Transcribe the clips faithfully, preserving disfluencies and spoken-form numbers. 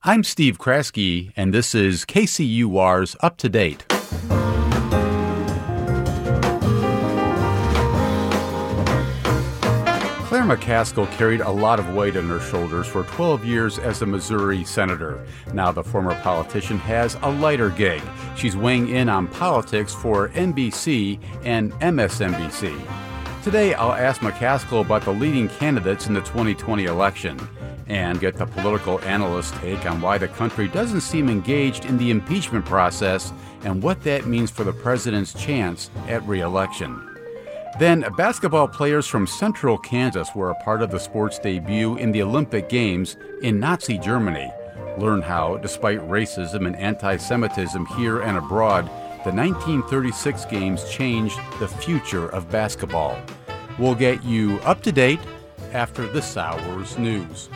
I'm Steve Kraske, and this is K C U R's Up to Date. Claire McCaskill carried a lot of weight on her shoulders for twelve years as a Missouri senator. Now the former politician has a lighter gig. She's weighing in on politics for N B C and M S N B C. Today, I'll ask McCaskill about the leading candidates in the twenty twenty election and get the political analyst's take on why the country doesn't seem engaged in the impeachment process and what that means for the president's chance at re-election. Then, basketball players from Central Kansas were a part of the sport's debut in the Olympic Games in Nazi Germany. Learn how, despite racism and anti-Semitism here and abroad, the nineteen thirty-six Games changed the future of basketball. We'll get you up to date after the Sowers News.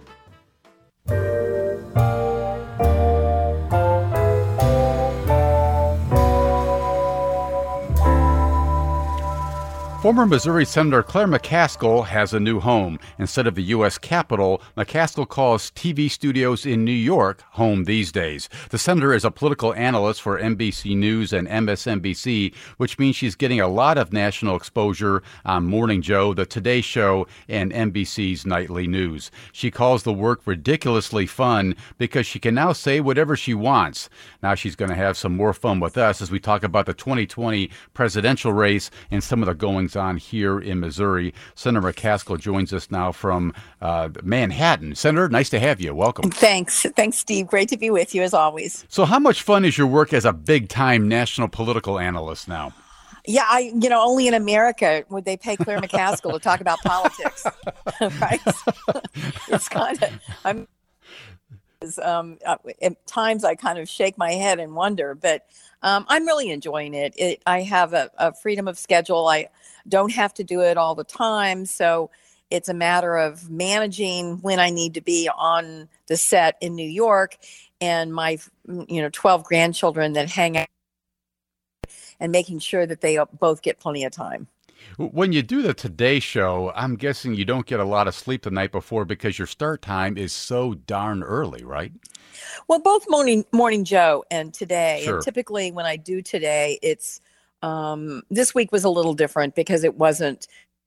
Former Missouri Senator Claire McCaskill has a new home. Instead of the U S Capitol, McCaskill calls T V studios in New York home these days. The senator is a political analyst for N B C News and M S N B C, which means she's getting a lot of national exposure on Morning Joe, The Today Show, and N B C's Nightly News. She calls the work ridiculously fun because she can now say whatever she wants. Now she's going to have some more fun with us as we talk about the twenty twenty presidential race and some of the goings on here in Missouri. Senator McCaskill joins us now from uh, Manhattan. Senator, nice to have you. Welcome. Thanks. Thanks, Steve. Great to be with you as always. So how much fun is your work as a big-time national political analyst now? Yeah, I, you know, only in America would they pay Claire McCaskill to talk about politics, right? It's kind of, I'm, um, at times I kind of shake my head and wonder, but um, I'm really enjoying it. it I have a, a freedom of schedule. I don't have to do it all the time. So it's a matter of managing when I need to be on the set in New York and my, you know, twelve grandchildren that hang out and making sure that they both get plenty of time. When you do the Today Show, I'm guessing you don't get a lot of sleep the night before because your start time is so darn early, right? Well, both Morning Morning Joe and Today. Sure. And typically when I do Today, it's um, this week was a little different because it wasn't,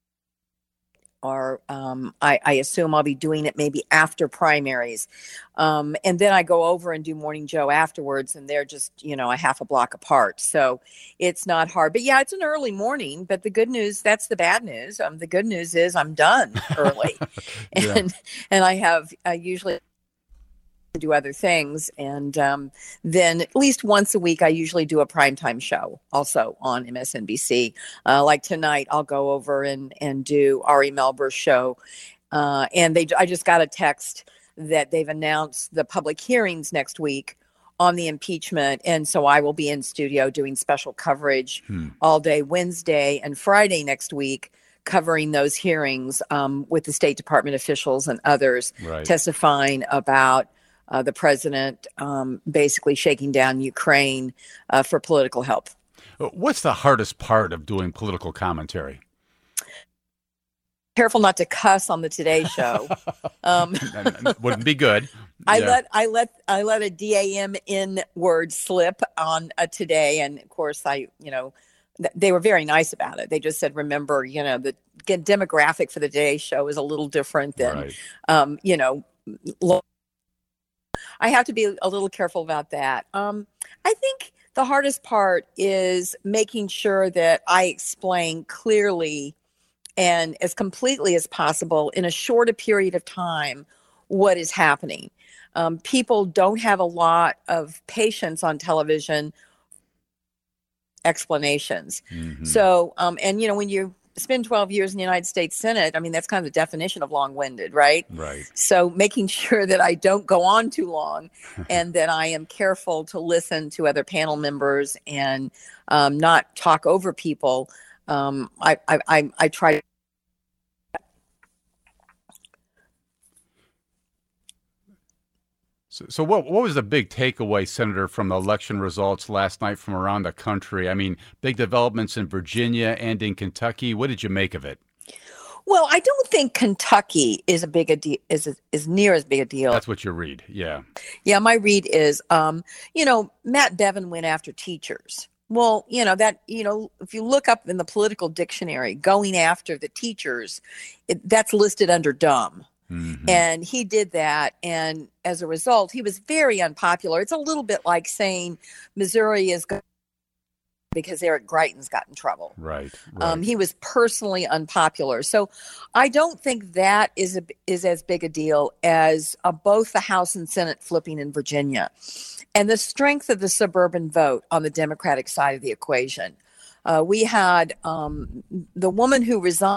or um, I, I assume I'll be doing it maybe after primaries. Um, and then I go over and do Morning Joe afterwards, and they're just, you know, a half a block apart. So it's not hard. But yeah, it's an early morning. But the good news, that's the bad news. Um, the good news is I'm done early. Yeah. and and I have I usually do other things. And um, then at least once a week, I usually do a primetime show also on M S N B C. Uh, like tonight, I'll go over and, and do Ari Melber's show. Uh, and they, I just got a text that they've announced the public hearings next week on the impeachment. And so I will be in studio doing special coverage hmm. all day Wednesday and Friday next week, covering those hearings um, with the State Department officials and others right. testifying about Uh, the president um, basically shaking down Ukraine uh, for political help. What's the hardest part of doing political commentary? Careful not to cuss on the Today Show. Um, Wouldn't be good. I yeah. let I let I let a D A M in word slip on a Today, and of course I you know th- they were very nice about it. They just said, remember, you know, the demographic for the Today Show is a little different than right. um, you know. Lo- I have to be a little careful about that. Um, I think the hardest part is making sure that I explain clearly and as completely as possible in a shorter period of time what is happening. Um, people don't have a lot of patience on television explanations. Mm-hmm. So, um, and you know, when you spend twelve years in the United States Senate, I mean, that's kind of the definition of long-winded, right? Right. So making sure that I don't go on too long and that I am careful to listen to other panel members and um, not talk over people. Um, I, I, I, I try. So, so what what was the big takeaway, Senator, from the election results last night from around the country? I mean, big developments in Virginia and in Kentucky. What did you make of it? Well, I don't think Kentucky is a big a deal is a, is near as big a deal. That's what you read. Yeah. Yeah, my read is, um, you know, Matt Bevin went after teachers. Well, you know, that, you know, if you look up in the political dictionary, going after the teachers, it, that's listed under dumb. Mm-hmm. And he did that. And as a result, he was very unpopular. It's a little bit like saying Missouri is going because Eric Greitens got in trouble. Right. right. Um, he was personally unpopular. So I don't think that is a, is as big a deal as uh, both the House and Senate flipping in Virginia and the strength of the suburban vote on the Democratic side of the equation. Uh, we had um, the woman who resigned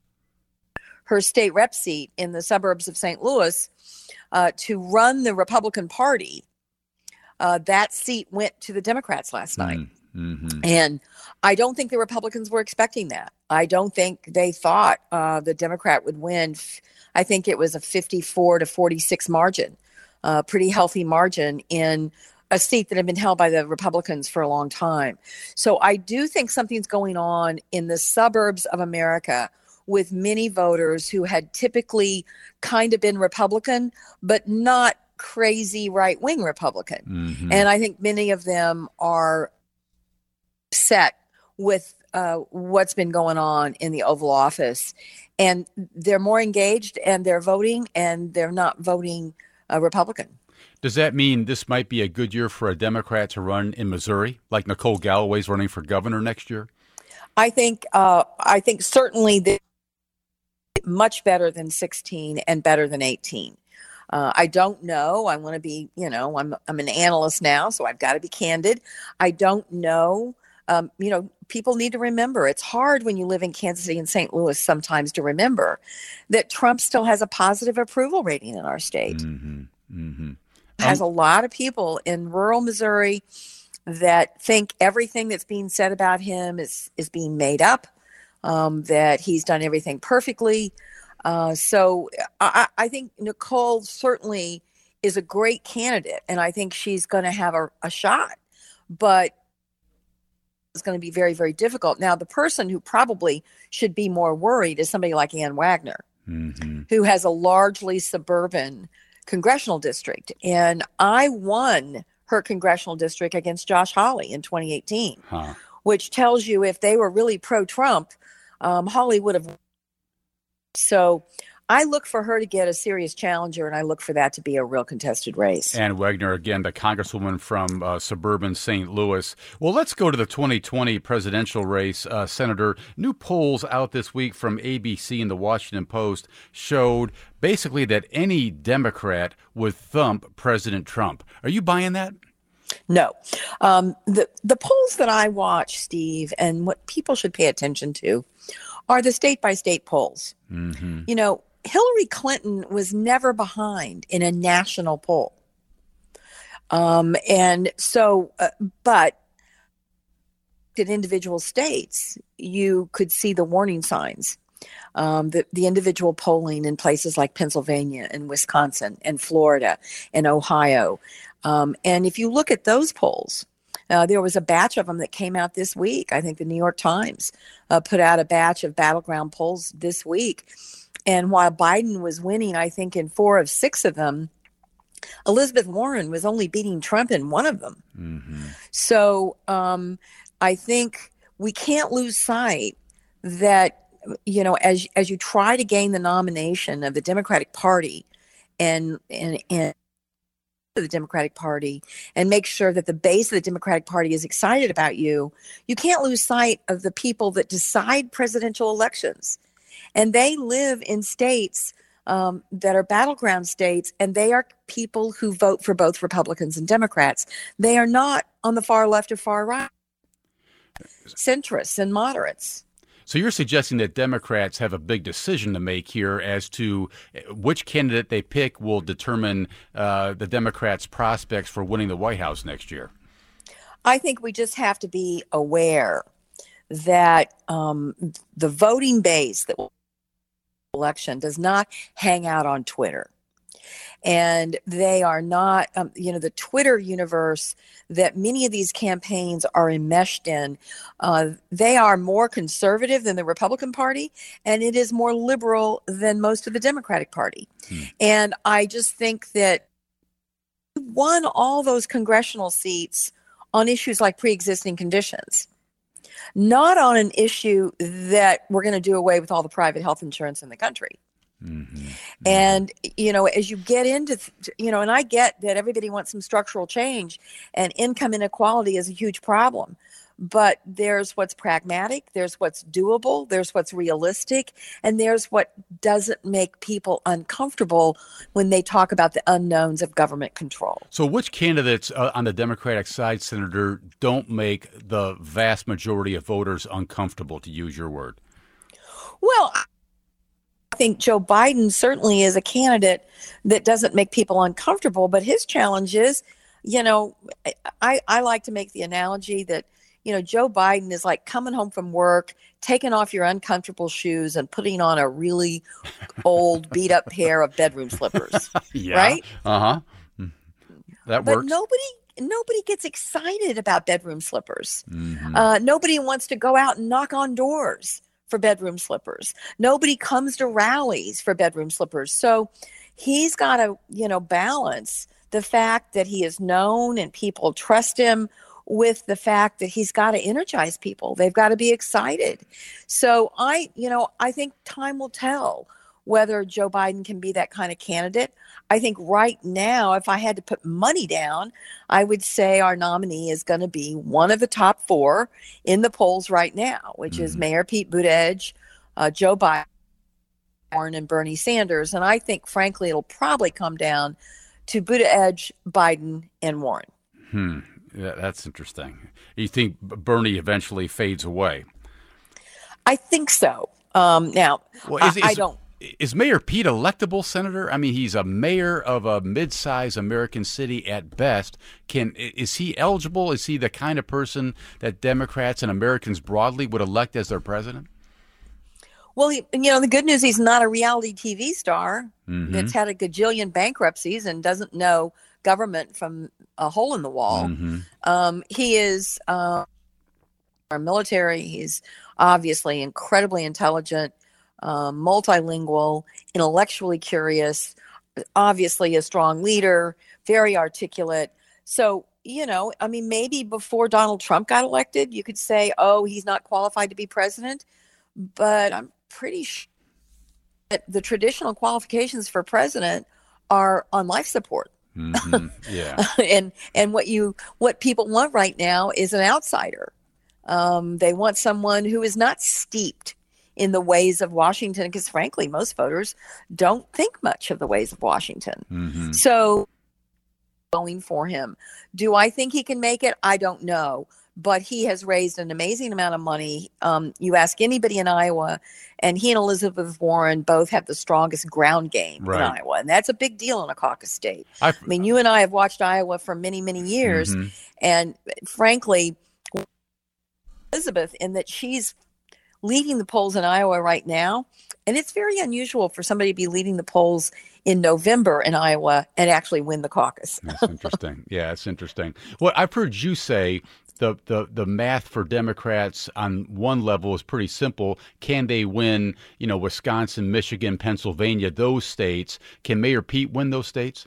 her state rep seat in the suburbs of Saint Louis uh, to run the Republican Party. Uh, that seat went to the Democrats last night. Mm. Mm-hmm. And I don't think the Republicans were expecting that. I don't think they thought uh, the Democrat would win. I think it was a fifty-four to forty-six margin, a uh, pretty healthy margin in a seat that had been held by the Republicans for a long time. So I do think something's going on in the suburbs of America with many voters who had typically kind of been Republican, but not crazy right-wing Republican. Mm-hmm. And I think many of them are upset with uh, what's been going on in the Oval Office, and they're more engaged and they're voting and they're not voting uh, Republican. Does that mean this might be a good year for a Democrat to run in Missouri, like Nicole Galloway's running for governor next year? I think uh, I think certainly this is much better than sixteen and better than eighteen. Uh, I don't know. I want to be, you know, I'm I'm an analyst now, so I've got to be candid. I don't know. Um, you know, people need to remember, it's hard when you live in Kansas City and Saint Louis sometimes to remember that Trump still has a positive approval rating in our state. Mm-hmm. Mm-hmm. Has um, a lot of people in rural Missouri that think everything that's being said about him is, is being made up, um, that he's done everything perfectly. Uh, so I, I think Nicole certainly is a great candidate, and I think she's going to have a, a shot. But is going to be very, very difficult. Now, the person who probably should be more worried is somebody like Ann Wagner, mm-hmm. who has a largely suburban congressional district. And I won her congressional district against Josh Hawley in twenty eighteen, huh. which tells you if they were really pro-Trump, um, Hawley would have. So I look for her to get a serious challenger, and I look for that to be a real contested race. Ann Wagner, again, the congresswoman from uh, suburban Saint Louis. Well, let's go to the twenty twenty presidential race, uh, Senator. New polls out this week from A B C and the Washington Post showed basically that any Democrat would thump President Trump. Are you buying that? No. Um, the, the polls that I watch, Steve, and what people should pay attention to are the state-by-state polls. Mm-hmm. You know, Hillary Clinton was never behind in a national poll. Um, and so, uh, but in individual states, you could see the warning signs, um, the, the individual polling in places like Pennsylvania and Wisconsin and Florida and Ohio. Um, and if you look at those polls, Uh, there was a batch of them that came out this week. I think the New York Times uh, put out a batch of battleground polls this week. And while Biden was winning, I think, in four of six of them, Elizabeth Warren was only beating Trump in one of them. Mm-hmm. So um, I think we can't lose sight that, you know, as as you try to gain the nomination of the Democratic Party and and and the Democratic Party and make sure that the base of the Democratic Party is excited about you, you can't lose sight of the people that decide presidential elections. And they live in states um, that are battleground states, and they are people who vote for both Republicans and Democrats. They are not on the far left or far right, centrists and moderates. So you're suggesting that Democrats have a big decision to make here as to which candidate they pick will determine uh, the Democrats' prospects for winning the White House next year. I think we just have to be aware that um, the voting base that will election does not hang out on Twitter. And they are not, um, you know, the Twitter universe that many of these campaigns are enmeshed in. Uh, they are more conservative than the Republican Party, and it is more liberal than most of the Democratic Party. Hmm. And I just think that he won all those congressional seats on issues like pre-existing conditions, not on an issue that we're going to do away with all the private health insurance in the country. Mm-hmm. Mm-hmm. And, you know, as you get into, you know, and I get that everybody wants some structural change, and income inequality is a huge problem. But there's what's pragmatic, there's what's doable, there's what's realistic, and there's what doesn't make people uncomfortable when they talk about the unknowns of government control. So which candidates uh, on the Democratic side, Senator, don't make the vast majority of voters uncomfortable, to use your word? Well, I think Joe Biden certainly is a candidate that doesn't make people uncomfortable, but his challenge is, you know, I, I like to make the analogy that, you know, Joe Biden is like coming home from work, taking off your uncomfortable shoes and putting on a really old, beat up pair of bedroom slippers. Yeah. Right? Uh-huh. That but works. But nobody nobody gets excited about bedroom slippers. Mm-hmm. Uh, nobody wants to go out and knock on doors for bedroom slippers. Nobody comes to rallies for bedroom slippers. So he's got to, you know, balance the fact that he is known and people trust him with the fact that he's got to energize people. They've got to be excited. So I, you know, I think time will tell whether Joe Biden can be that kind of candidate. I think right now, if I had to put money down, I would say our nominee is going to be one of the top four in the polls right now, which mm-hmm. is Mayor Pete Buttigieg, uh, Joe Biden, Warren, and Bernie Sanders. And I think, frankly, it'll probably come down to Buttigieg, Biden, and Warren. Hmm. Yeah, that's interesting. You think Bernie eventually fades away? I think so. Um, now, well, is, I, is, I don't. Is Mayor Pete electable, Senator? I mean, he's a mayor of a mid-sized American city at best. Can is he eligible? Is he the kind of person that Democrats and Americans broadly would elect as their president? Well, he, you know, the good news, he's not a reality T V star mm-hmm. that's had a gajillion bankruptcies and doesn't know government from a hole in the wall. Mm-hmm. Um, he is uh, our military. He's obviously incredibly intelligent, uh, multilingual, intellectually curious, obviously a strong leader, very articulate. So, you know, I mean, maybe before Donald Trump got elected, you could say, oh, he's not qualified to be president. But I'm pretty sure that the traditional qualifications for president are on life support. Mm-hmm. Yeah. and and what you what people want right now is an outsider. Um, they want someone who is not steeped in the ways of Washington, because frankly, most voters don't think much of the ways of Washington. Mm-hmm. So going for him. Do I think he can make it? I don't know. But he has raised an amazing amount of money. Um, you ask anybody in Iowa, and he and Elizabeth Warren both have the strongest ground game right. in Iowa. And that's a big deal in a caucus state. I, I mean, you and I have watched Iowa for many, many years. Mm-hmm. And frankly, Elizabeth, in that she's leading the polls in Iowa right now. And it's very unusual for somebody to be leading the polls in November in Iowa and actually win the caucus. That's interesting. Yeah, it's interesting. Well, I've heard you say the, the, the math for Democrats on one level is pretty simple. Can they win, you know, Wisconsin, Michigan, Pennsylvania, those states? Can Mayor Pete win those states?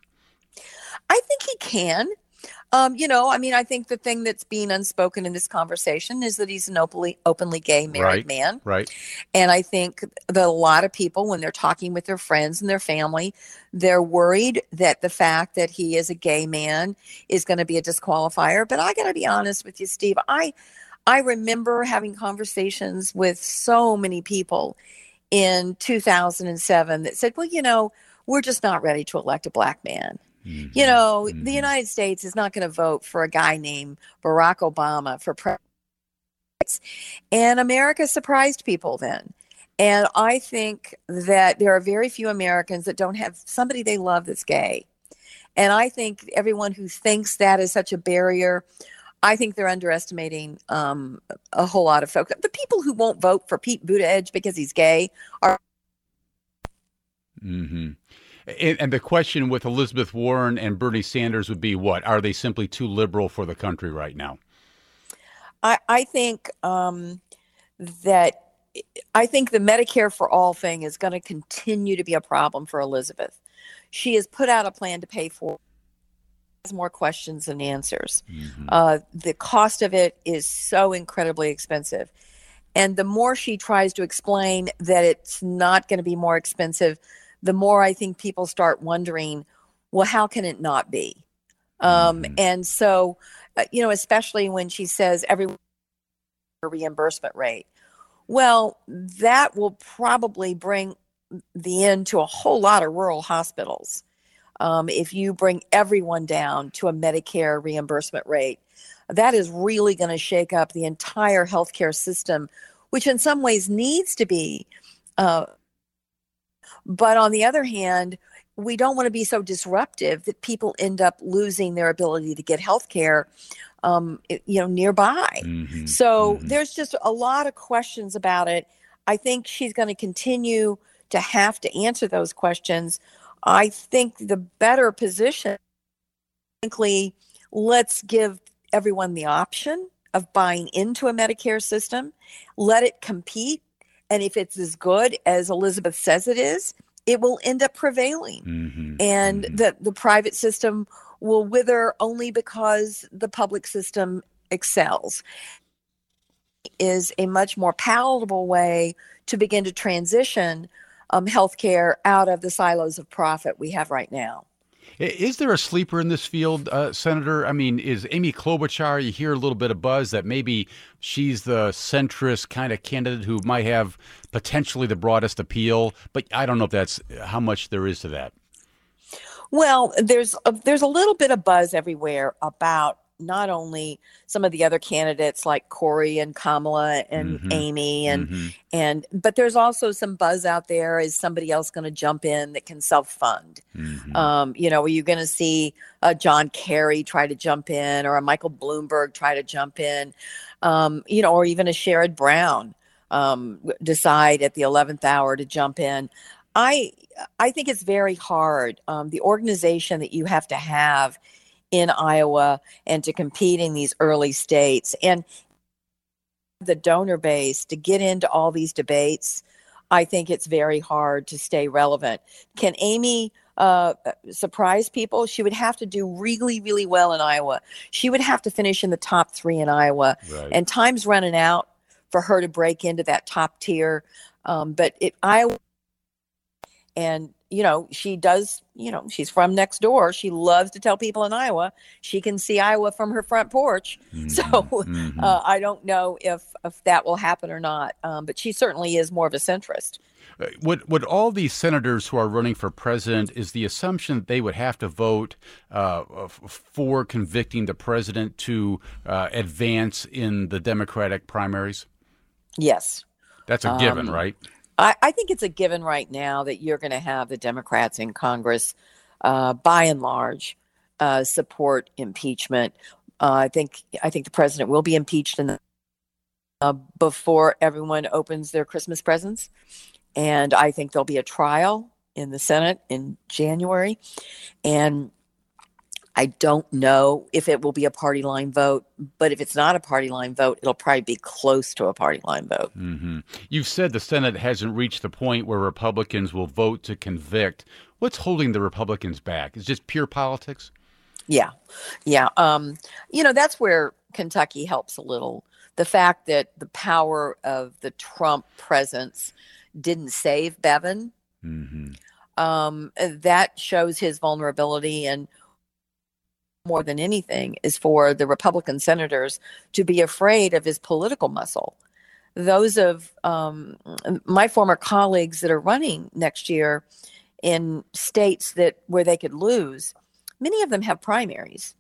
I think he can. Um, you know, I mean, I think the thing that's being unspoken in this conversation is that he's an openly openly gay married right, man. Right. And I think that a lot of people, when they're talking with their friends and their family, they're worried that the fact that he is a gay man is going to be a disqualifier. But I got to be honest with you, Steve. I I remember having conversations with so many people in two thousand seven that said, well, you know, we're just not ready to elect a black man. Mm-hmm. You know, mm-hmm. the United States is not going to vote for a guy named Barack Obama for president. And America surprised people then. And I think that there are very few Americans that don't have somebody they love that's gay. And I think everyone who thinks that is such a barrier, I think they're underestimating um, a whole lot of folks. The people who won't vote for Pete Buttigieg because he's gay are. Mm-hmm. And, and the question with Elizabeth Warren and Bernie Sanders would be what? Are they simply too liberal for the country right now? I, I think um, that I think the Medicare for All thing is going to continue to be a problem for Elizabeth. She has put out a plan to pay for more questions than answers. Mm-hmm. Uh, the cost of it is so incredibly expensive. And the more she tries to explain that it's not going to be more expensive, the more I think people start wondering, well, how can it not be? Um, mm-hmm. And so, uh, you know, especially when she says every reimbursement rate. Well, that will probably bring the end to a whole lot of rural hospitals. Um, if you bring everyone down to a Medicare reimbursement rate, that is really going to shake up the entire healthcare system, which in some ways needs to be. Uh, but on the other hand, we don't want to be so disruptive that people end up losing their ability to get healthcare, um, you know, nearby. Mm-hmm. So mm-hmm. there's just a lot of questions about it. I think she's going to continue to have to answer those questions. I think the better position, frankly, let's give everyone the option of buying into a Medicare system, let it compete. And if it's as good as Elizabeth says it is, it will end up prevailing. Mm-hmm. And mm-hmm. the, the private system will wither only because the public system excels. Is a much more palatable way to begin to transition um, healthcare out of the silos of profit we have right now. Is there a sleeper in this field, uh, Senator? I mean, is Amy Klobuchar, you hear a little bit of buzz that maybe she's the centrist kind of candidate who might have potentially the broadest appeal, but I don't know if that's how much there is to that. Well, there's a, there's a little bit of buzz everywhere about not only some of the other candidates like Cory and Kamala and mm-hmm. Amy and mm-hmm. and but there's also some buzz out there. Is somebody else going to jump in that can self-fund? Mm-hmm. Um, you know, are you going to see uh, John Kerry try to jump in, or a Michael Bloomberg try to jump in? Um, you know, or even a Sherrod Brown um, decide at the eleventh hour to jump in. I I think it's very hard. Um, the organization that you have to have in Iowa and to compete in these early states and the donor base to get into all these debates, I think it's very hard to stay relevant. Can Amy uh, surprise people? She would have to do really, really well in Iowa. She would have to finish in the top three in Iowa. Right. And time's running out for her to break into that top tier. Um, but it, Iowa, and you know, she does, you know, she's from next door. She loves to tell people in Iowa she can see Iowa from her front porch. Mm-hmm. So mm-hmm. Uh, I don't know if, if that will happen or not. Um, but she certainly is more of a centrist. Uh, would, would all these senators who are running for president, is the assumption that they would have to vote uh, for convicting the president to uh, advance in the Democratic primaries? Yes. That's a given, um, right? I, I think it's a given right now that you're going to have the Democrats in Congress, uh, by and large, uh, support impeachment. Uh, I think I think the president will be impeached in the, uh, before everyone opens their Christmas presents, and I think there'll be a trial in the Senate in January, and I don't know if it will be a party line vote, but if it's not a party line vote, it'll probably be close to a party line vote. Mm-hmm. You've said the Senate hasn't reached the point where Republicans will vote to convict. What's holding the Republicans back? Is it just pure politics? Yeah. Yeah. Um, you know, that's where Kentucky helps a little. The fact that the power of the Trump presence didn't save Bevin, mm-hmm. um, that shows his vulnerability, and more than anything is for the Republican senators to be afraid of his political muscle. Those of um, my former colleagues that are running next year in states that where they could lose, many of them have primaries.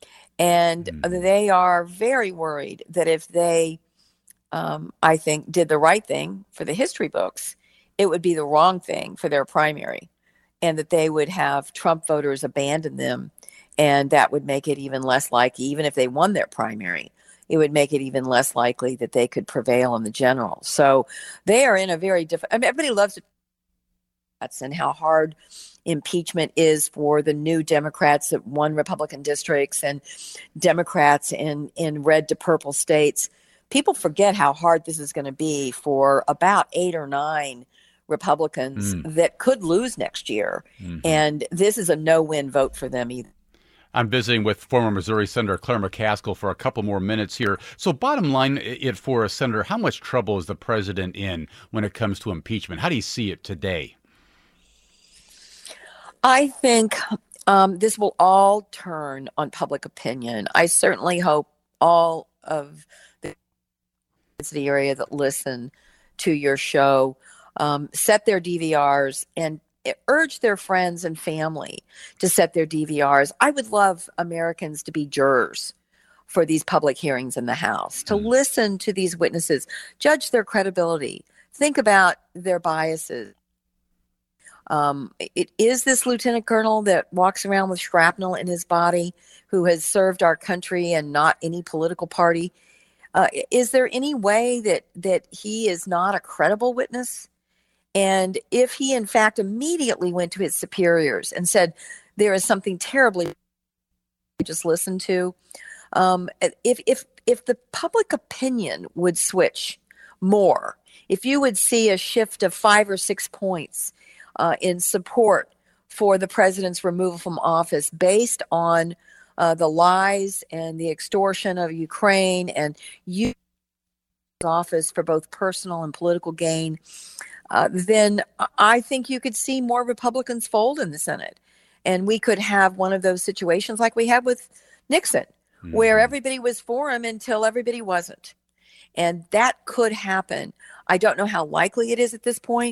And mm. they are very worried that if they, um, I think, did the right thing for the history books, it would be the wrong thing for their primary, and that they would have Trump voters abandon them. And that would make it even less likely, even if they won their primary, it would make it even less likely that they could prevail in the general. So they are in a very different, I mean, everybody loves it and how hard impeachment is for the new Democrats that won Republican districts and Democrats in, in red to purple states. People forget how hard this is going to be for about eight or nine Republicans mm. that could lose next year. Mm-hmm. And this is a no-win vote for them either. I'm visiting with former Missouri Senator Claire McCaskill for a couple more minutes here. So bottom line, it for a senator, how much trouble is the president in when it comes to impeachment? How do you see it today? I think um, this will all turn on public opinion. I certainly hope all of the the area that listen to your show um, set their D V Rs and urge their friends and family to set their D V Rs. I would love Americans to be jurors for these public hearings in the House, to mm. listen to these witnesses, judge their credibility, think about their biases. Um, it is this lieutenant colonel that walks around with shrapnel in his body who has served our country and not any political party. Uh, is there any way that that he is not a credible witness? And if he, in fact, immediately went to his superiors and said, there is something terribly just listen to, um, if if if the public opinion would switch more, if you would see a shift of five or six points uh, in support for the president's removal from office based on uh, the lies and the extortion of Ukraine and use office for both personal and political gain, Uh, then I think you could see more Republicans fold in the Senate. And we could have one of those situations like we had with Nixon, mm-hmm. where everybody was for him until everybody wasn't. And that could happen. I don't know how likely it is at this point.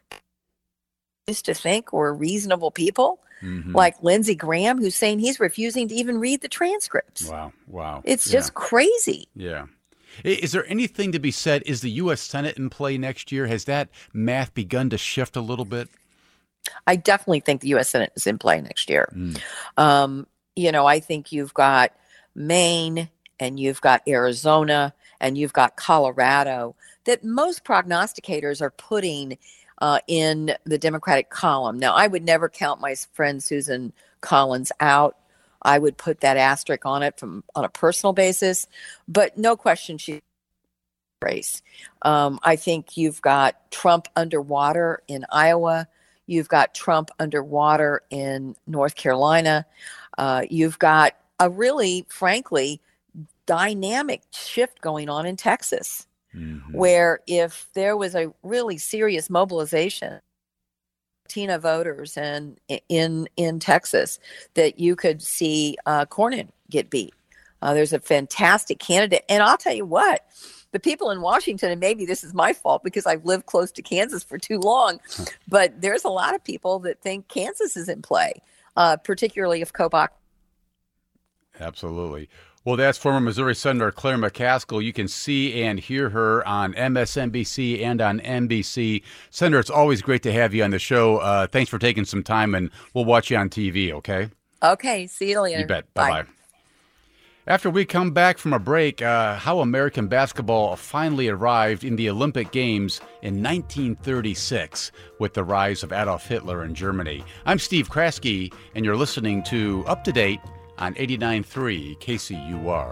Used to think we're reasonable people, mm-hmm. like Lindsey Graham, who's saying he's refusing to even read the transcripts. Wow, wow. It's yeah. just crazy. Yeah. Is there anything to be said? Is the U S Senate in play next year? Has that math begun to shift a little bit? I definitely think the U S Senate is in play next year. Mm. Um, you know, I think you've got Maine and you've got Arizona and you've got Colorado that most prognosticators are putting uh, in the Democratic column. Now, I would never count my friend Susan Collins out. I would put that asterisk on it from on a personal basis, but no question she's race. Um, I think you've got Trump underwater in Iowa. You've got Trump underwater in North Carolina. Uh, you've got a really, frankly, dynamic shift going on in Texas, mm-hmm. where if there was a really serious mobilization Latina voters and in in Texas, that you could see uh, Cornyn get beat. Uh, there's a fantastic candidate, and I'll tell you what, the people in Washington, and maybe this is my fault because I've lived close to Kansas for too long, but there's a lot of people that think Kansas is in play, uh, particularly if Kobach. Absolutely. Well, that's former Missouri Senator Claire McCaskill. You can see and hear her on M S N B C and on N B C. Senator, it's always great to have you on the show. Uh, thanks for taking some time, and we'll watch you on T V, okay? Okay. See you later. You bet. Bye-bye. Bye. After we come back from a break, uh, how American basketball finally arrived in the Olympic Games in nineteen thirty-six with the rise of Adolf Hitler in Germany. I'm Steve Kraske, and you're listening to Up to Date on eighty-nine point three K C U R.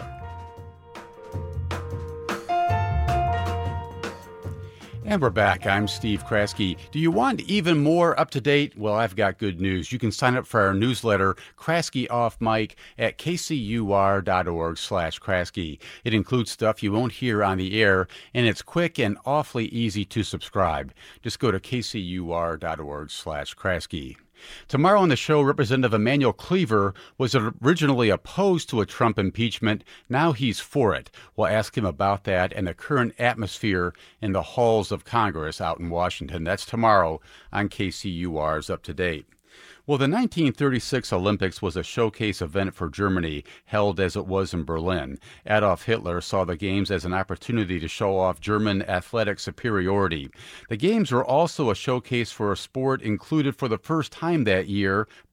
And we're back. I'm Steve Kraske. Do you want even more up-to-date? Well, I've got good news. You can sign up for our newsletter, Kraske Off Mic, at kcur.org slash Kraske. It includes stuff you won't hear on the air, and it's quick and awfully easy to subscribe. Just go to kcur.org slash Kraske. Tomorrow on the show, Representative Emanuel Cleaver was originally opposed to a Trump impeachment. Now he's for it. We'll ask him about that and the current atmosphere in the halls of Congress out in Washington. That's tomorrow on K C U R's Up to Date. Well, the nineteen thirty-six Olympics was a showcase event for Germany, held as it was in Berlin. Adolf Hitler saw the Games as an opportunity to show off German athletic superiority. The Games were also a showcase for a sport included for the first time that year,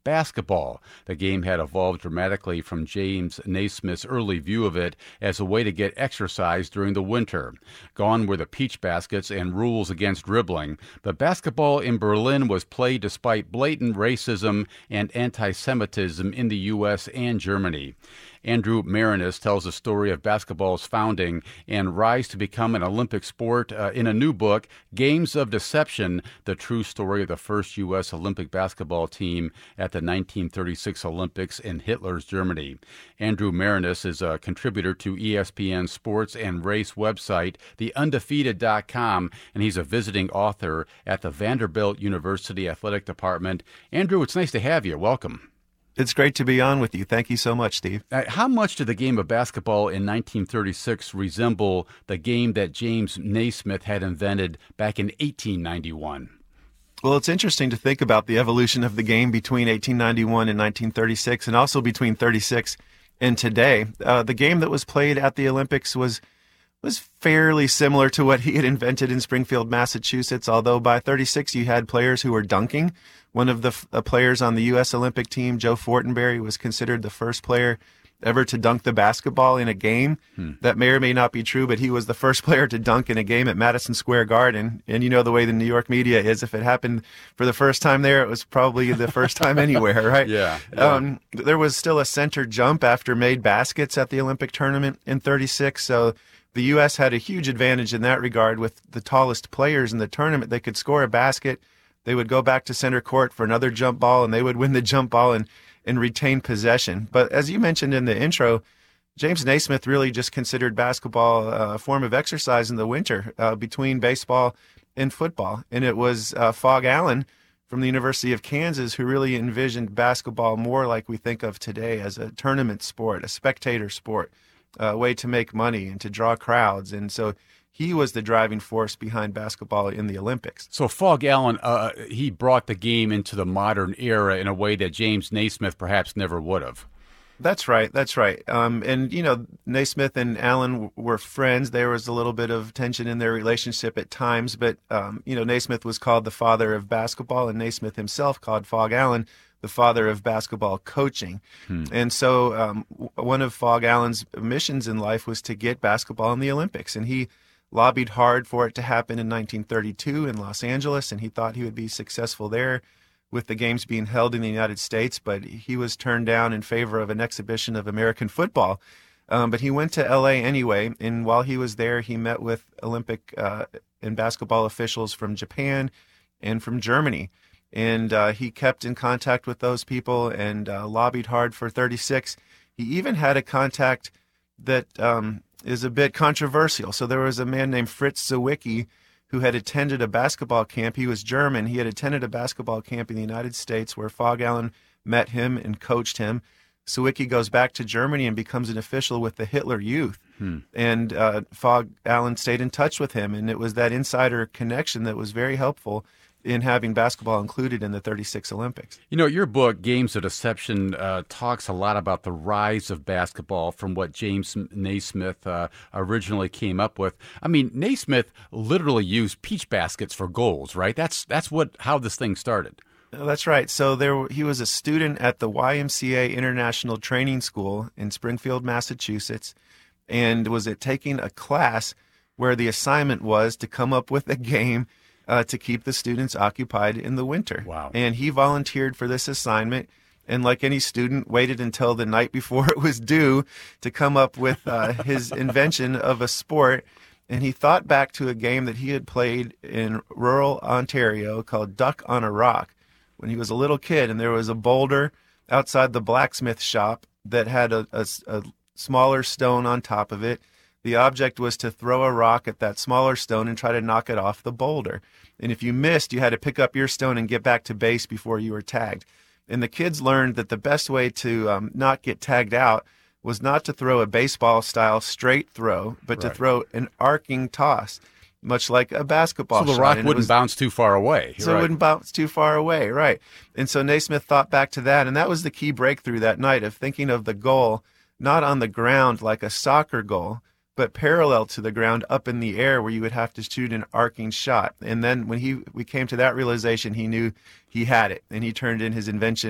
basketball. The game had evolved dramatically from James Naismith's early view of it as a way to get exercise during the winter. Gone were the peach baskets and rules against dribbling, but basketball in Berlin was played despite blatant racism and anti-Semitism in the U S and Germany. Andrew Marinis tells the story of basketball's founding and rise to become an Olympic sport uh, in a new book, Games of Deception, the true story of the first U S Olympic basketball team at the nineteen thirty-six Olympics in Hitler's Germany. Andrew Marinis is a contributor to E S P N sports and race website, the undefeated dot com, and he's a visiting author at the Vanderbilt University Athletic Department. Andrew, it's nice to have you. Welcome. It's great to be on with you. Thank you so much, Steve. Uh, how much did the game of basketball in nineteen thirty-six resemble the game that James Naismith had invented back in eighteen ninety-one? Well, it's interesting to think about the evolution of the game between eighteen ninety-one and nineteen thirty-six, and also between thirty-six and today. Uh, the game that was played at the Olympics was was fairly similar to what he had invented in Springfield, Massachusetts, although by thirty-six you had players who were dunking. One of the f- uh, players on the U S Olympic team, Joe Fortenberry, was considered the first player ever to dunk the basketball in a game. Hmm. That may or may not be true, but he was the first player to dunk in a game at Madison Square Garden. And you know the way the New York media is, if it happened for the first time there, it was probably the first time anywhere, right? Yeah. yeah. Um, there was still a center jump after made baskets at the Olympic tournament in thirty-six, so the U S had a huge advantage in that regard with the tallest players in the tournament. They could score a basket, they would go back to center court for another jump ball, and they would win the jump ball and, and retain possession. But as you mentioned in the intro, James Naismith really just considered basketball a form of exercise in the winter uh, between baseball and football. And it was uh, Phog Allen from the University of Kansas who really envisioned basketball more like we think of today as a tournament sport, a spectator sport, a way to make money and to draw crowds. And so he was the driving force behind basketball in the Olympics. So Phog Allen, uh, he brought the game into the modern era in a way that James Naismith perhaps never would have. That's right. That's right. Um, and, you know, Naismith and Allen were friends. There was a little bit of tension in their relationship at times. But, um, you know, Naismith was called the father of basketball, and Naismith himself called Phog Allen the father of basketball coaching. Hmm. And so um, one of Phog Allen's missions in life was to get basketball in the Olympics. And he lobbied hard for it to happen in nineteen thirty-two in Los Angeles, and he thought he would be successful there with the games being held in the United States, but he was turned down in favor of an exhibition of American football. Um, but he went to L A anyway, and while he was there, he met with Olympic uh, and basketball officials from Japan and from Germany. And uh, he kept in contact with those people and uh, lobbied hard for thirty-six. He even had a contact that um, is a bit controversial. So there was a man named Fritz Zwicky who had attended a basketball camp. He was German. He had attended a basketball camp in the United States where Phog Allen met him and coached him. Zwicky goes back to Germany and becomes an official with the Hitler Youth. Hmm. And uh, Phog Allen stayed in touch with him, and it was that insider connection that was very helpful in having basketball included in the thirty-six Olympics. You know, your book, Games of Deception, uh, talks a lot about the rise of basketball from what James Naismith uh, originally came up with. I mean, Naismith literally used peach baskets for goals, right? That's that's what how this thing started. That's right. So there, he was a student at the Y M C A International Training School in Springfield, Massachusetts, and was it taking a class where the assignment was to come up with a game Uh, to keep the students occupied in the winter. Wow. And he volunteered for this assignment, and like any student, waited until the night before it was due to come up with uh, his invention of a sport. And he thought back to a game that he had played in rural Ontario called Duck on a Rock when he was a little kid, and there was a boulder outside the blacksmith shop that had a, a, a smaller stone on top of it. The object was to throw a rock at that smaller stone and try to knock it off the boulder. And if you missed, you had to pick up your stone and get back to base before you were tagged. And the kids learned that the best way to um, not get tagged out was not to throw a baseball-style straight throw, but right. to throw an arcing toss, much like a basketball shot. So the rock shot. wouldn't was, bounce too far away. So right. it wouldn't bounce too far away, right. And so Naismith thought back to that, and that was the key breakthrough that night of thinking of the goal not on the ground like a soccer goal, but parallel to the ground up in the air where you would have to shoot an arcing shot. And then when he we came to that realization, he knew he had it, and he turned in his invention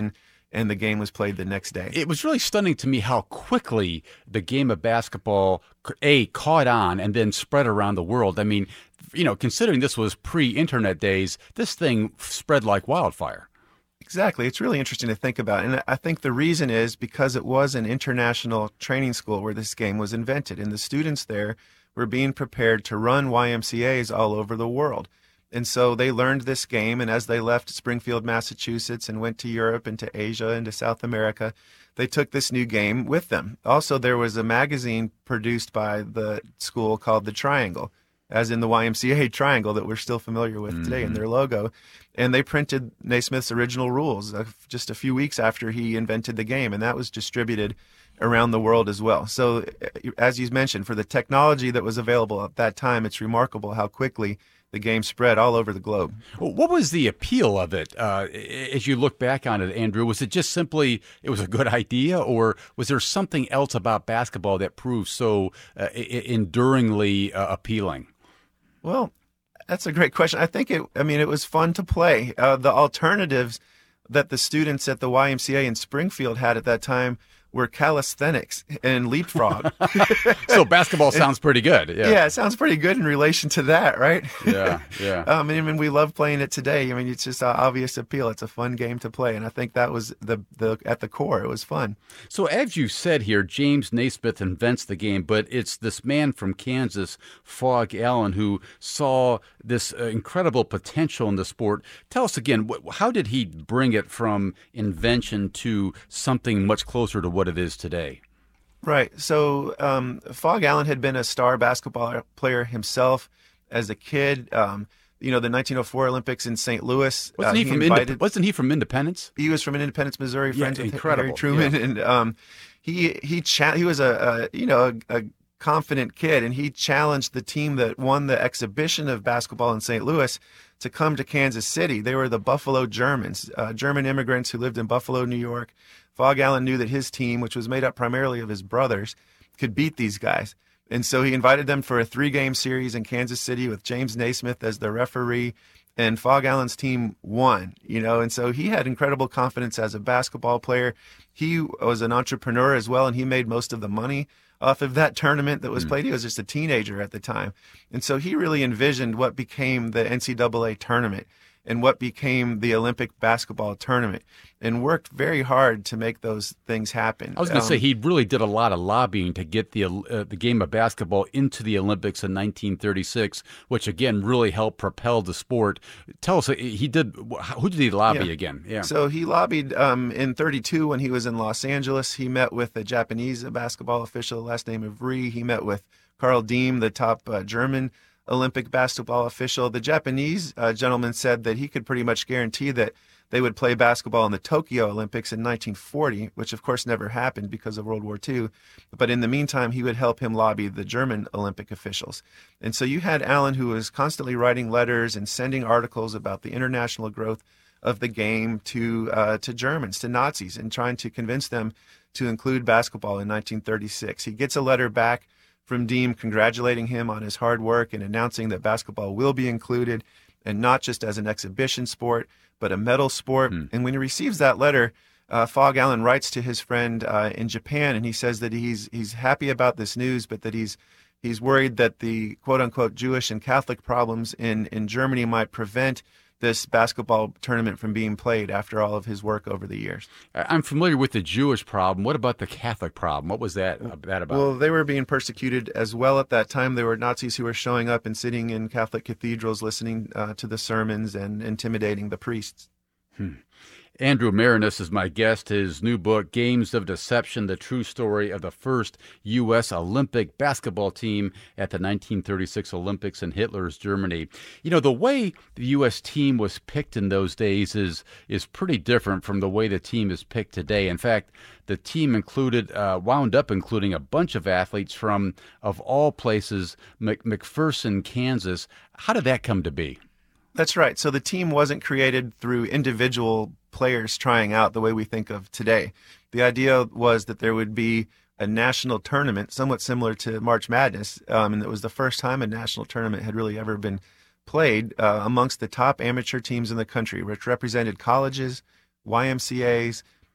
and the game was played the next day. It was really stunning to me how quickly the game of basketball, A, caught on and then spread around the world. I mean, you know, considering this was pre-internet days, this thing spread like wildfire. Exactly. It's really interesting to think about. And I think the reason is because it was an international training school where this game was invented, and the students there were being prepared to run Y M C As all over the world. And so they learned this game, and as they left Springfield, Massachusetts, and went to Europe and to Asia and to South America, they took this new game with them. Also, there was a magazine produced by the school called The Triangle, as in the Y M C A triangle that we're still familiar with mm-hmm. today in their logo. And they printed Naismith's original rules uh, just a few weeks after he invented the game, and that was distributed around the world as well. So, as you mentioned, for the technology that was available at that time, it's remarkable how quickly the game spread all over the globe. What was the appeal of it uh, as you look back on it, Andrew? Was it just simply it was a good idea, or was there something else about basketball that proved so uh, enduringly uh, appealing? Well, that's a great question. I think it, I mean, it was fun to play. Uh, the alternatives that the students at the Y M C A in Springfield had at that time were calisthenics and leapfrog. So basketball sounds pretty good. Yeah. yeah, it sounds pretty good in relation to that, right? Yeah, yeah. um, I mean, we love playing it today. I mean, it's just an obvious appeal. It's a fun game to play, and I think that was the the at the core. It was fun. So as you said here, James Naismith invents the game, but it's this man from Kansas, Phog Allen, who saw this uh, incredible potential in the sport. Tell us again, wh- how did he bring it from invention to something much closer to what it is today? Right. So um, Phog Allen had been a star basketball player himself as a kid. Um, you know, the nineteen oh four Olympics in Saint Louis. Wasn't, uh, he, he from invited, Indep- wasn't he from Independence? He was from Independence, Missouri. Friends yeah, with incredible. Harry Truman, yeah. and um, he he cha- he was a, a you know a, a confident kid, and he challenged the team that won the exhibition of basketball in Saint Louis to come to Kansas City. They were the Buffalo Germans, uh, German immigrants who lived in Buffalo, New York. Phog Allen knew that his team, which was made up primarily of his brothers, could beat these guys. And so he invited them for a three-game series in Kansas City with James Naismith as the referee, and Phog Allen's team won, you know, and so he had incredible confidence as a basketball player. He was an entrepreneur as well, and he made most of the money off of that tournament that was played. He was just a teenager at the time. And so he really envisioned what became the N C double A tournament and what became the Olympic basketball tournament, and worked very hard to make those things happen. I was going to um, say he really did a lot of lobbying to get the uh, the game of basketball into the Olympics in nineteen thirty-six, which again really helped propel the sport. Tell us, he did. Who did he lobby yeah. again? Yeah. So he lobbied um, in thirty-two when he was in Los Angeles. He met with a Japanese basketball official, last name of Rie. He met with Carl Diem, the top uh, German Olympic basketball official. The Japanese uh, gentleman said that he could pretty much guarantee that they would play basketball in the Tokyo Olympics in nineteen forty, which of course never happened because of World War Two. But in the meantime, he would help him lobby the German Olympic officials. And so you had Allen, who was constantly writing letters and sending articles about the international growth of the game to uh, to Germans, to Nazis, and trying to convince them to include basketball in nineteen thirty-six. He gets a letter back from Diem congratulating him on his hard work and announcing that basketball will be included, and not just as an exhibition sport, but a medal sport. Hmm. And when he receives that letter, uh, Phog Allen writes to his friend uh, in Japan, and he says that he's he's happy about this news, but that he's he's worried that the quote-unquote Jewish and Catholic problems in, in Germany might prevent this basketball tournament from being played after all of his work over the years. I'm familiar with the Jewish problem. What about the Catholic problem? What was that, that about? Well, they were being persecuted as well at that time. There were Nazis who were showing up and sitting in Catholic cathedrals listening uh, to the sermons and intimidating the priests. Hmm. Andrew Marinis is my guest. His new book, Games of Deception, the true story of the first U S Olympic basketball team at the nineteen thirty-six Olympics in Hitler's Germany. You know, the way the U S team was picked in those days is is pretty different from the way the team is picked today. In fact, the team included, uh, wound up including a bunch of athletes from, of all places, Mc, McPherson, Kansas. How did that come to be? That's right. So the team wasn't created through individual players trying out the way we think of today. The idea was that there would be a national tournament, somewhat similar to March Madness, um, and it was the first time a national tournament had really ever been played uh, amongst the top amateur teams in the country, which represented colleges, Y M C As,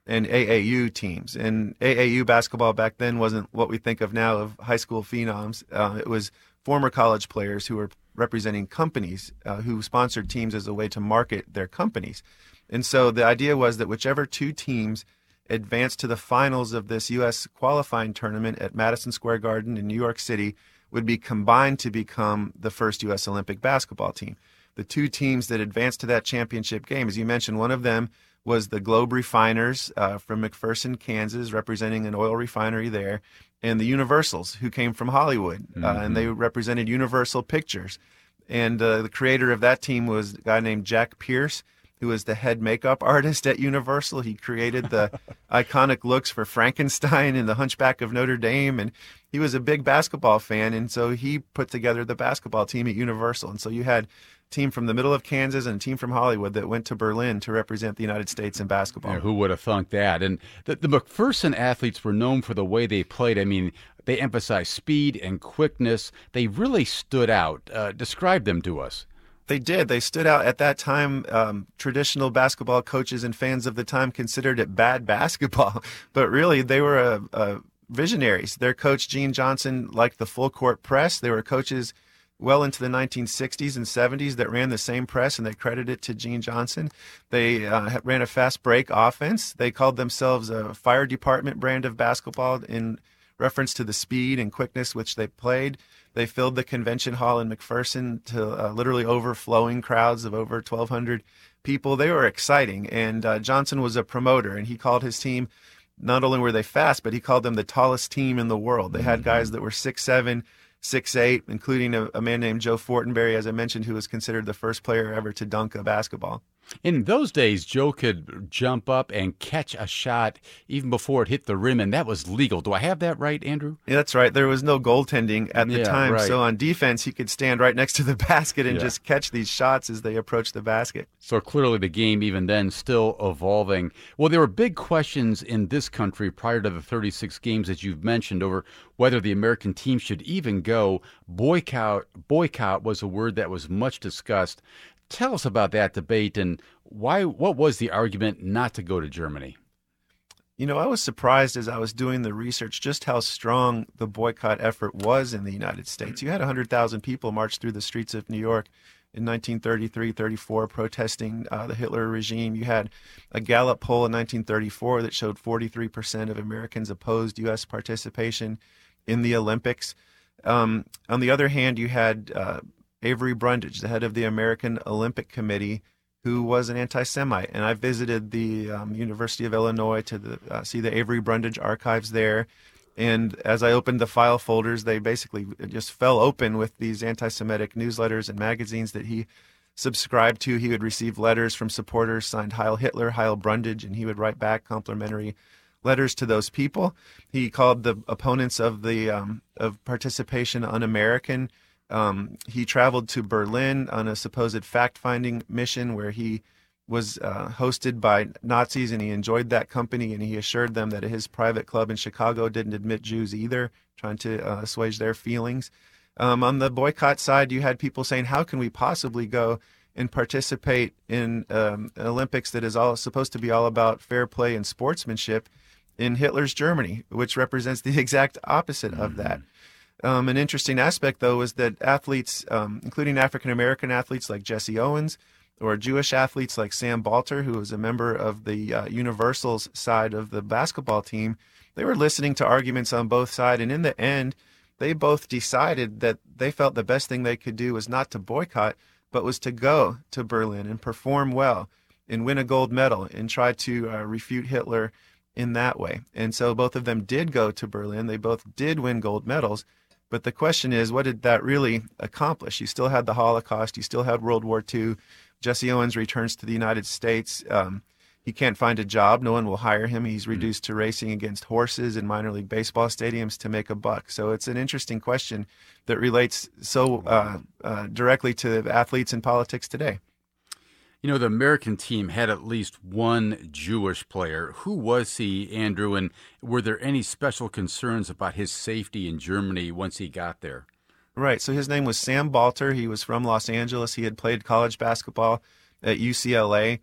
and A A U teams. And A A U basketball back then wasn't what we think of now of high school phenoms. Uh, it was former college players who were representing companies uh, who sponsored teams as a way to market their companies. And so the idea was that whichever two teams advanced to the finals of this U S qualifying tournament at Madison Square Garden in New York City would be combined to become the first U S Olympic basketball team. The two teams that advanced to that championship game, as you mentioned, one of them was the Globe Refiners uh, from McPherson, Kansas, representing an oil refinery there, and the Universals, who came from Hollywood, mm-hmm. uh, and they represented Universal Pictures. And uh, the creator of that team was a guy named Jack Pierce, who was the head makeup artist at Universal. He created the iconic looks for Frankenstein and the Hunchback of Notre Dame, and he was a big basketball fan, and so he put together the basketball team at Universal. And so you had a team from the middle of Kansas and a team from Hollywood that went to Berlin to represent the United States in basketball. Yeah, who would have thunk that? And the, the McPherson athletes were known for the way they played. I mean, they emphasized speed and quickness. They really stood out. Uh, describe them to us. They did. They stood out at that time. Um, traditional basketball coaches and fans of the time considered it bad basketball, but really they were a, a visionaries. Their coach, Gene Johnson, liked the full court press. They were coaches well into the nineteen sixties and seventies that ran the same press, and they credited it to Gene Johnson. They uh, ran a fast break offense. They called themselves a fire department brand of basketball in reference to the speed and quickness which they played. They filled the convention hall in McPherson to uh, literally overflowing crowds of over twelve hundred people. They were exciting, and uh, Johnson was a promoter, and he called his team, not only were they fast, but he called them the tallest team in the world. They had guys that were six seven, six eight, including a, a man named Joe Fortenberry, as I mentioned, who was considered the first player ever to dunk a basketball. In those days, Joe could jump up and catch a shot even before it hit the rim, and that was legal. Do I have that right, Andrew? Yeah, that's right. There was no goaltending at the yeah, time, right. so on defense, he could stand right next to the basket and yeah. just catch these shots as they approached the basket. So clearly the game, even then, still evolving. Well, there were big questions in this country prior to the thirty-six games that you've mentioned over whether the American team should even go. Boycott, boycott was a word that was much discussed. Tell us about that debate and why. What was the argument not to go to Germany? You know, I was surprised as I was doing the research just how strong the boycott effort was in the United States. You had one hundred thousand people march through the streets of New York in nineteen thirty-three, thirty-four protesting uh, the Hitler regime. You had a Gallup poll in nineteen thirty-four that showed forty-three percent of Americans opposed U S participation in the Olympics. Um, on the other hand, you had uh, Avery Brundage, the head of the American Olympic Committee, who was an anti-Semite. And I visited the um, University of Illinois to the, uh, see the Avery Brundage archives there. And as I opened the file folders, they basically just fell open with these anti-Semitic newsletters and magazines that he subscribed to. He would receive letters from supporters signed Heil Hitler, Heil Brundage, and he would write back complimentary letters to those people. He called the opponents of the um, of participation un-American. Um, he traveled to Berlin on a supposed fact-finding mission where he was uh, hosted by Nazis, and he enjoyed that company, and he assured them that his private club in Chicago didn't admit Jews either, trying to uh, assuage their feelings. Um, on the boycott side, you had people saying, how can we possibly go and participate in um, an Olympics that is all supposed to be all about fair play and sportsmanship in Hitler's Germany, which represents the exact opposite mm-hmm. of that. Um, an interesting aspect, though, is that athletes, um, including African-American athletes like Jesse Owens, or Jewish athletes like Sam Balter, who was a member of the uh, Universals side of the basketball team, they were listening to arguments on both sides, and in the end, they both decided that they felt the best thing they could do was not to boycott, but was to go to Berlin and perform well and win a gold medal and try to uh, refute Hitler in that way. And so both of them did go to Berlin. They both did win gold medals. But the question is, what did that really accomplish? You still had the Holocaust. You still had World War Two. Jesse Owens returns to the United States. Um, he can't find a job. No one will hire him. He's reduced to racing against horses in minor league baseball stadiums to make a buck. So it's an interesting question that relates so uh, uh, directly to athletes and politics today. You know, the American team had at least one Jewish player. Who was he, Andrew, and were there any special concerns about his safety in Germany once he got there? Right. So his name was Sam Balter. He was from Los Angeles. He had played college basketball at U C L A.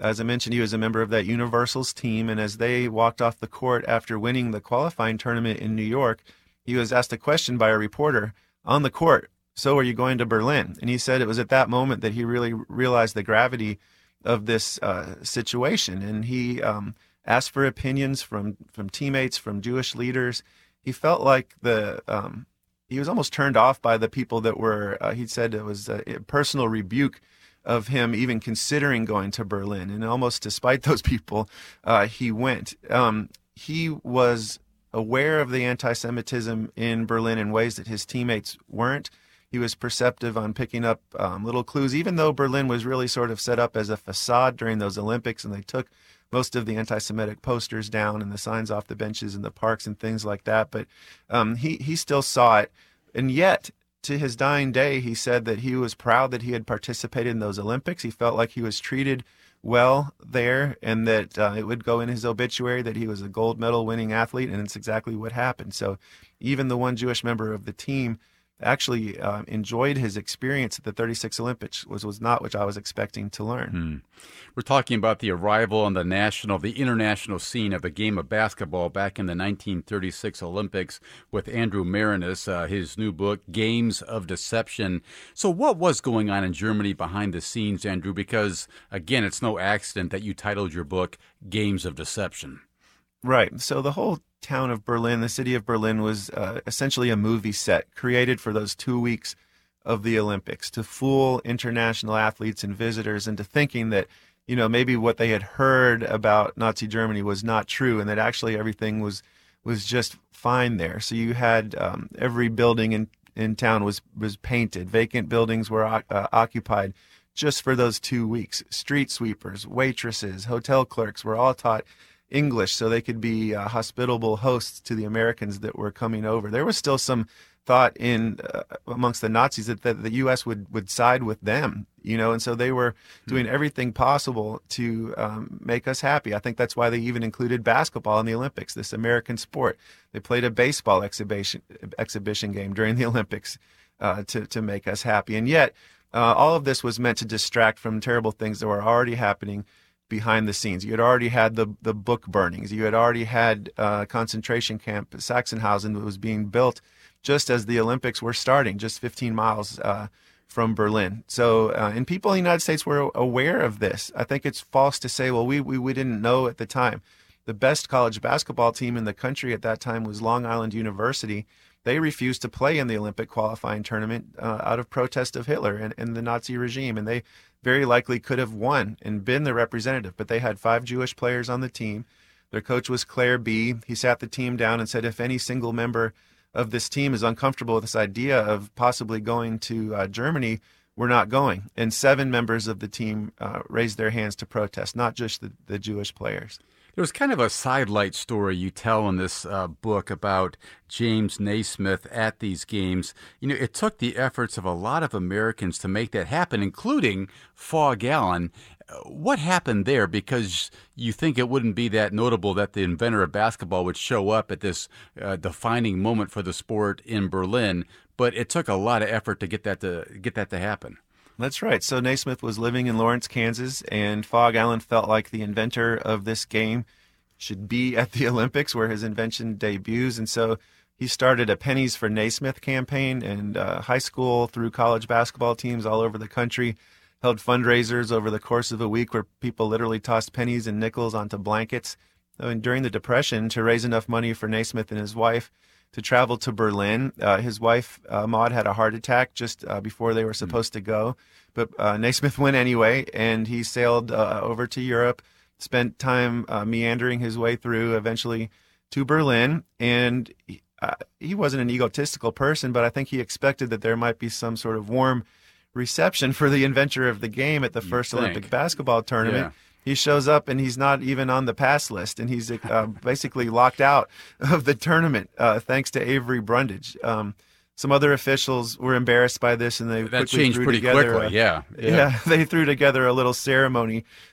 As I mentioned, he was a member of that Universals team, and as they walked off the court after winning the qualifying tournament in New York, he was asked a question by a reporter on the court, "So are you going to Berlin?" And he said it was at that moment that he really realized the gravity of this uh, situation, and he um, asked for opinions from, from teammates, from Jewish leaders. He felt like the um, he was almost turned off by the people that were, uh, he said it was a, a personal rebuke of him even considering going to Berlin. And almost despite those people, uh, he went. Um, he was aware of the anti-Semitism in Berlin in ways that his teammates weren't. He was perceptive on picking up um, little clues, even though Berlin was really sort of set up as a facade during those Olympics, and they took most of the anti-Semitic posters down and the signs off the benches in the parks and things like that. But um, he, he still saw it. And yet, to his dying day, he said that he was proud that he had participated in those Olympics. He felt like he was treated well there, and that uh, it would go in his obituary that he was a gold medal winning athlete, and it's exactly what happened. So even the one Jewish member of the team actually uh, enjoyed his experience at the thirty-six Olympics, was was not what I was expecting to learn. Hmm. We're talking about the arrival on the national, the international scene of the game of basketball back in the nineteen thirty-six Olympics with Andrew Marinis, uh, his new book, Games of Deception. So what was going on in Germany behind the scenes, Andrew? Because, again, it's no accident that you titled your book Games of Deception. Right. So the whole town of Berlin, the city of Berlin, was uh, essentially a movie set created for those two weeks of the Olympics to fool international athletes and visitors into thinking that, you know, maybe what they had heard about Nazi Germany was not true, and that actually everything was was just fine there. So you had um, every building in, in town was, was painted. Vacant buildings were uh, occupied just for those two weeks. Street sweepers, waitresses, hotel clerks were all taught English so they could be uh, hospitable hosts to the Americans that were coming over. There was still some thought in uh, amongst the Nazis that, that the U S would, would side with them, you know, and so they were doing everything possible to um, make us happy. I think that's why they even included basketball in the Olympics, this American sport. They played a baseball exhibition exhibition game during the Olympics uh, to, to make us happy. And yet, uh, all of this was meant to distract from terrible things that were already happening behind the scenes. You had already had the the book burnings. You had already had uh, concentration camp Sachsenhausen that was being built just as the Olympics were starting, just fifteen miles uh, from Berlin. So, uh, and people in the United States were aware of this. I think it's false to say, well, we, we we didn't know at the time. The best college basketball team in the country at that time was Long Island University. They refused to play in the Olympic qualifying tournament uh, out of protest of Hitler and, and the Nazi regime, and they very likely could have won and been the representative, but they had five Jewish players on the team. Their coach was Claire B. He sat the team down and said, if any single member of this team is uncomfortable with this idea of possibly going to uh, Germany, we're not going. And seven members of the team uh, raised their hands to protest, not just the, the Jewish players. There was kind of a sidelight story you tell in this uh, book about James Naismith at these games. You know, it took the efforts of a lot of Americans to make that happen, including Phog Allen. What happened there? Because you think it wouldn't be that notable that the inventor of basketball would show up at this uh, defining moment for the sport in Berlin, but it took a lot of effort to get that to get that to happen. That's right. So Naismith was living in Lawrence, Kansas, and Phog Allen felt like the inventor of this game should be at the Olympics where his invention debuts. And so he started a Pennies for Naismith campaign, and uh, high school through college basketball teams all over the country held fundraisers over the course of a week where people literally tossed pennies and nickels onto blankets. And during the Depression, to raise enough money for Naismith and his wife to travel to Berlin. Uh, his wife, uh, Maud, had a heart attack just uh, before they were supposed to go. But uh, Naismith went anyway, and he sailed uh, over to Europe, spent time uh, meandering his way through, eventually to Berlin. And he, uh, he wasn't an egotistical person, but I think he expected that there might be some sort of warm reception for the inventor of the game at the first Olympic basketball tournament. Yeah. He shows up and he's not even on the pass list, and he's uh, basically locked out of the tournament uh, thanks to Avery Brundage. Um, some other officials were embarrassed by this, and they that quickly changed threw pretty together quickly. A, yeah. yeah, yeah, they threw together a little ceremony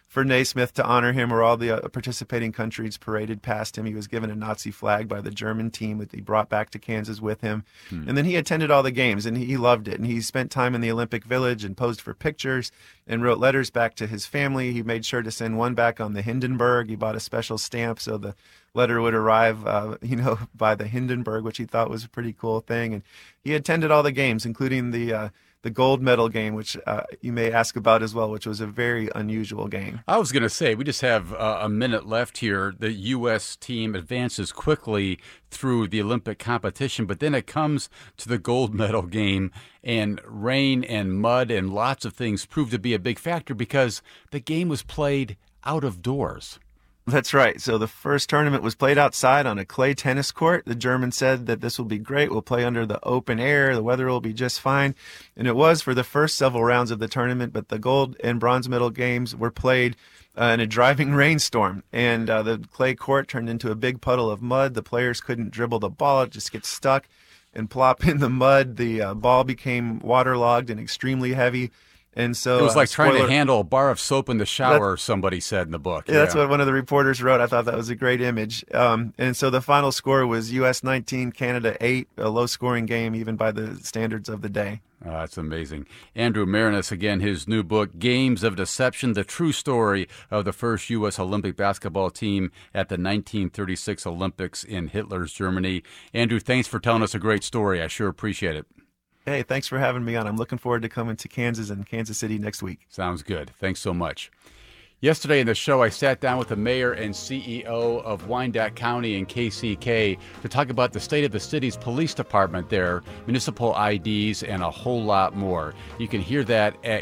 for Naismith to honor him, where all the uh, participating countries paraded past him. He was given a Nazi flag by the German team that he brought back to Kansas with him. Hmm. And then he attended all the games, and he loved it. And he spent time in the Olympic Village and posed for pictures and wrote letters back to his family. He made sure to send one back on the Hindenburg. He bought a special stamp so the letter would arrive, uh, you know, by the Hindenburg, which he thought was a pretty cool thing. And he attended all the games, including the uh, the gold medal game, which uh, you may ask about as well, which was a very unusual game. I was going to say, we just have uh, a minute left here. The U S team advances quickly through the Olympic competition, but then it comes to the gold medal game, and rain and mud and lots of things proved to be a big factor because the game was played out of doors. That's right. So the first tournament was played outside on a clay tennis court. The Germans said that this will be great. We'll play under the open air. The weather will be just fine. And it was for the first several rounds of the tournament, but the gold and bronze medal games were played uh, in a driving rainstorm. And uh, the clay court turned into a big puddle of mud. The players couldn't dribble the ball. It just gets stuck and plop in the mud. The uh, ball became waterlogged and extremely heavy. And so it was like uh, trying spoiler, to handle a bar of soap in the shower, somebody said in the book. Yeah, yeah, that's what one of the reporters wrote. I thought that was a great image. Um, and so the final score was U S nineteen, Canada eight, a low-scoring game even by the standards of the day. Oh, that's amazing. Andrew Marinas, again, his new book, Games of Deception, the true story of the first U S Olympic basketball team at the nineteen thirty-six Olympics in Hitler's Germany. Andrew, thanks for telling us a great story. I sure appreciate it. Hey, thanks for having me on. I'm looking forward to coming to Kansas and Kansas City next week. Sounds good. Thanks so much. Yesterday in the show, I sat down with the mayor and C E O of Wyandotte County and K C K to talk about the state of the city's police department there, municipal I Ds, and a whole lot more. You can hear that at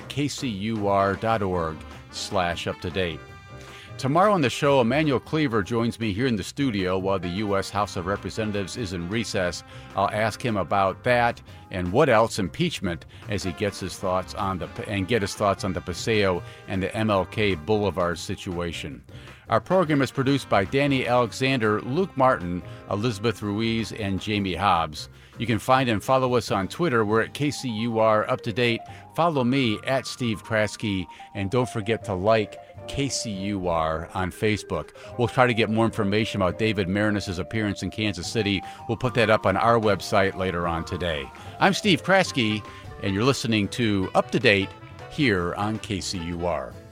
kcur.org slash up to date. Tomorrow on the show, Emmanuel Cleaver joins me here in the studio while the U S House of Representatives is in recess. I'll ask him about that and what else, impeachment, as he gets his thoughts on the and get his thoughts on the Paseo and the M L K Boulevard situation. Our program is produced by Danny Alexander, Luke Martin, Elizabeth Ruiz, and Jamie Hobbs. You can find and follow us on Twitter. We're at K C U R Up to Date. Follow me at Steve Kraske, and don't forget to like K C U R on Facebook. We'll try to get more information about David Marinas' appearance in Kansas City. We'll put that up on our website later on today. I'm Steve Kraske, and you're listening to Up to Date here on K C U R.